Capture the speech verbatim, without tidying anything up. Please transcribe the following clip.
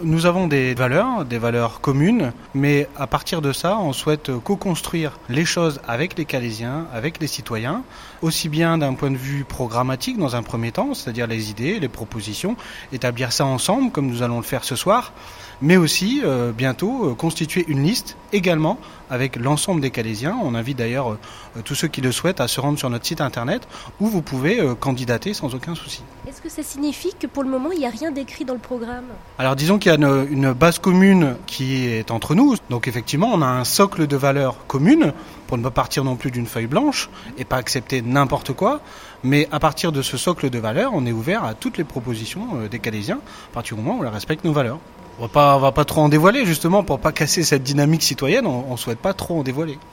Nous avons des valeurs, des valeurs communes, mais à partir de ça, on souhaite co-construire les choses avec les Calaisiens, avec les citoyens, aussi bien d'un point de vue programmatique dans un premier temps, c'est-à-dire les idées, les propositions, établir ça ensemble comme nous allons le faire ce soir, mais aussi euh, bientôt euh, constituer une liste également avec l'ensemble des Calaisiens. On invite d'ailleurs euh, tous ceux qui le souhaitent à se rendre sur notre site internet où vous pouvez euh, candidater sans aucun souci. Est-ce que ça signifie que pour le moment il n'y a rien d'écrit dans le programme ? Alors disons qu'il y a une, une base commune qui est entre nous, donc effectivement on a un socle de valeurs communes pour ne pas partir non plus d'une feuille blanche et pas accepter n'importe quoi, mais à partir de ce socle de valeurs on est ouvert à toutes les propositions euh, des Calaisiens à partir du moment où on respecte nos valeurs. On va pas, on va pas trop en dévoiler justement pour pas casser cette dynamique citoyenne, on, on souhaite pas trop en dévoiler.